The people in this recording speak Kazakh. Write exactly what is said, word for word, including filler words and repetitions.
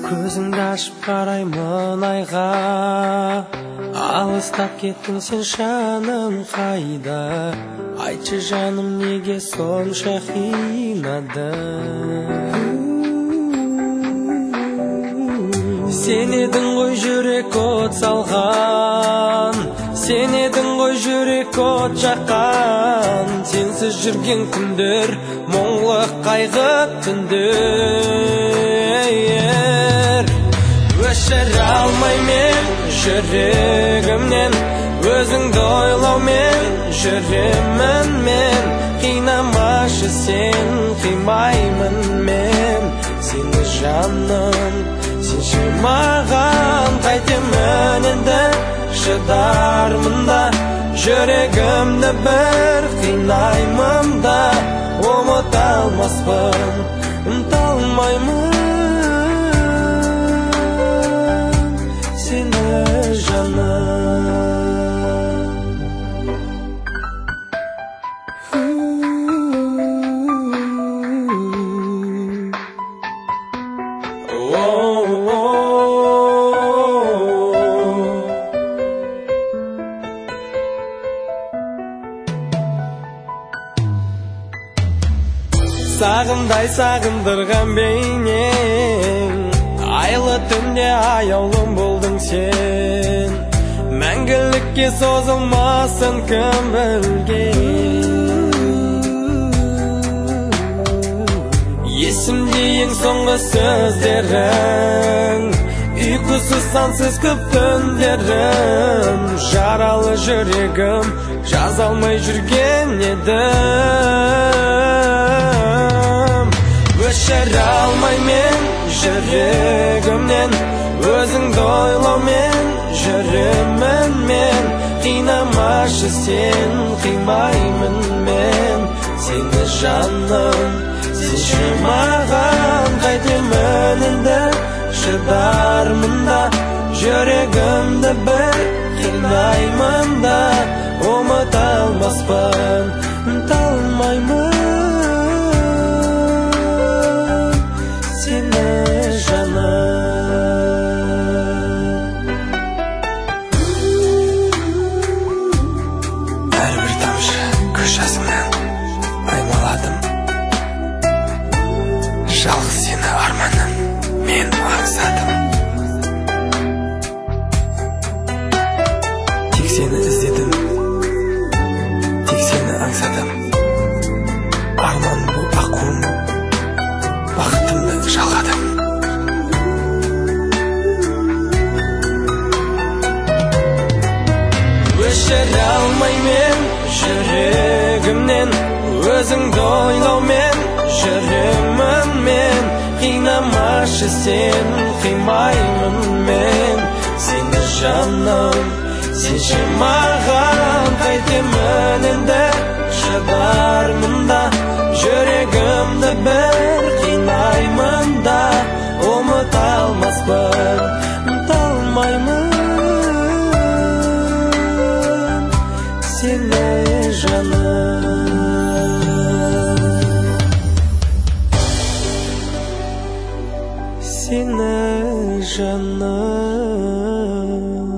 Көзіңді ашып қараймын айға, алыстап кеттің сен жаным қайда? Айтшы жаным неге сонша қинады? Сен едің ғой жүрек от салған, сен едің ғой жүрек от жаққан. Сенсіз жүрген күндер мұңлы қайғы түндер. Өшіре алмаймен жүрегімнен, өзіңді ойлаумен жүремін мен. Қинамашы сен, қимаймын мен сені жаным. Сенші маған қайтемін енді шыдармын да, жүрегімді бір қинаймын да, ұмыта алмаспын, ұмыта алмаймын сені жаным. Сағындай сағындырған бейнең, айлы түнде аяулым болдың сен. Мәңгілікке созылмасын кім білген. Есімде ең соңғы сөздерің, ұйқысыз сансыз көп түндерім. Жаралы жүрегім жаза алмай жүрген едім. Өшіре алмаймен жүрегімнен, өзіңді ойлаумен жүремін мен. Қинамашы сен, қимаймын мен сені жаным. Сенші маған қайтемін енді шыдармын да, жүрегімді бір қинаймын да, ұмыта алмаспын, ұмыта алмаймын сені жаным. Әрбір тамшы көз жасымнан аймаладым, жалғыз сені арманым мен аңсадым. Тек сені іздедім, тек сені аңсадым. Арман бұл аққуым, бақытымды жалғадым. Өшіре алмаймен жүрегімнен, өзіңді ойлаумен жүремін мен. Қинамашы сен, қимаймын мен сені жаным. Сенші маған қайтемін енді шыдармын да, жүрегімді бір қинаймын да, ұмыта алмаспын, ұмыта алмаймын сені жаным. Сені жаным.